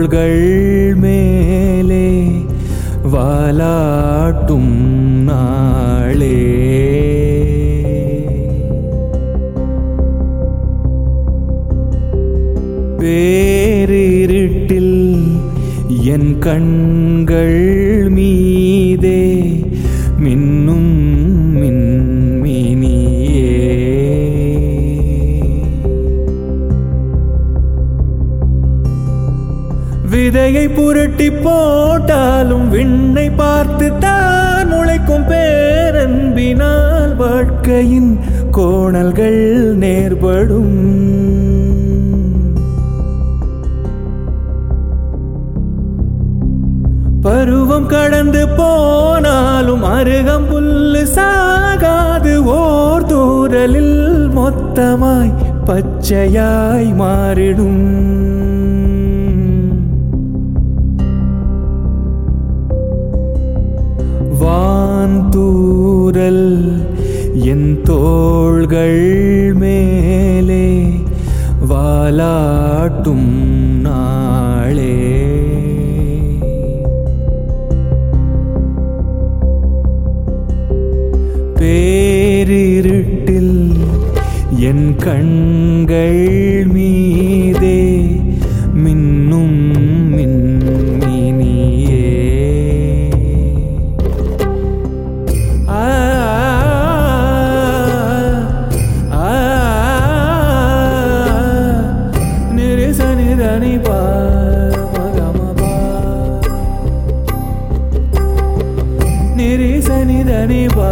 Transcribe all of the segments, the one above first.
தோள்கள் மேலே வாலாட்டும் நாளே பேரிருட்டில் என் கண்கள் மீதே மின்னும் மின்மினியே விதையை புரட்டி போட்டாலும் விண்ணை பார்த்து தான் முளைக்கும் பேரன்பினால் வாழ்க்கையின் கோணல்கள் நேர்படும் பருவம் கடந்து போனாலும் அருகம் புல்லு சாகாது ஓர் தூரலில் மொத்தமாய் பச்சையாய் மாறிடும் வான்தூரல் என் தோள்கள் மேலே வாலாட்டும் நாளே பேரிருட்டில் என் கண்கள் மீதே மின்னும் மின்மினியே நிரிசனிதனி பா மகமபா நிரிசனிதனி பா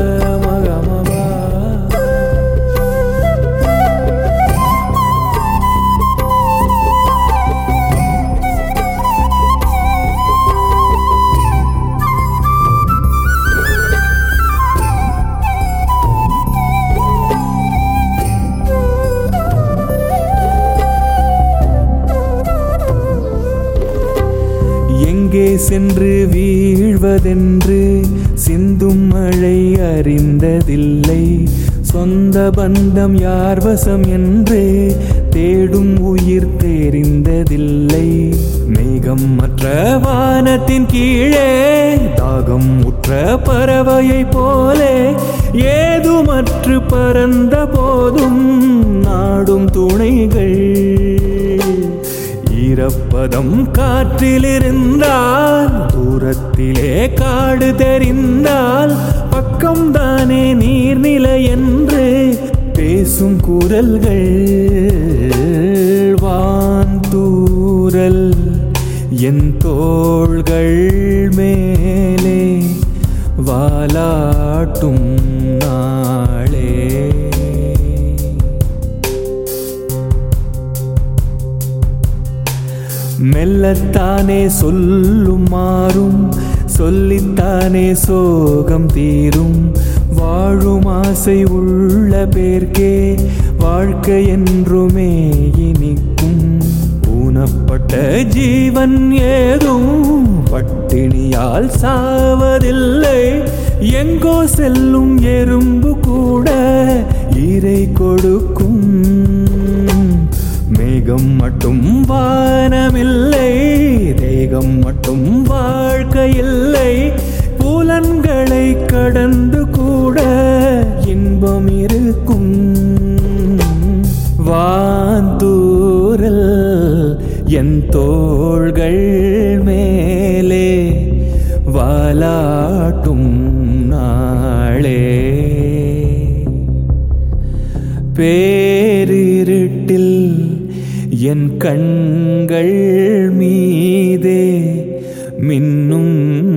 எங்கே சென்று வீழ்வதென்று சிந்தும் மழை அறிந்ததில்லை சொந்த பந்தம் யார் வசம் என்று தேடும் உயிர் தெரிந்ததில்லை மேகம் மற்ற வானத்தின் கீழே தாகம் உற்ற பறவையை போலே ஏதுமற்று பறந்த போதும் நாடும் துணைகள் ஈரப்பதம் காற்றில் இருந்தால் தூரத்திலே காடு தெரிந்தால் பக்கம்தானே நீர்நிலை என்று பேசும் குரல்கள் வான்தூரல் என் தோள்கள் மேலே வாலாட்டும் நாளே மெல்லத்தானே சொல்லும் மாறும் சொல்லித்தானே சோகம் தீரும் வாழும் ஆசை உள்ள பேர்க்கே வாழ்க்கை என்றுமே இனிக்கும் ஊனப்பட்ட ஜீவன் ஏதும் பட்டினியால் சாவதில்லை எங்கோ செல்லும் எறும்பு கூட இரை கொடுக்கும் மேகம் மட்டும் வானமில்லை தேகம் மட்டும் வாழ்க்கையில்லை புலன்களை கடந்து கூட இன்பம் இருக்கும் வான்தூரல் என் தோள்கள் மேலே வாலாட்டும் நாளே பேரிருட்டில் என் கண்கள் மீதே மின்னும்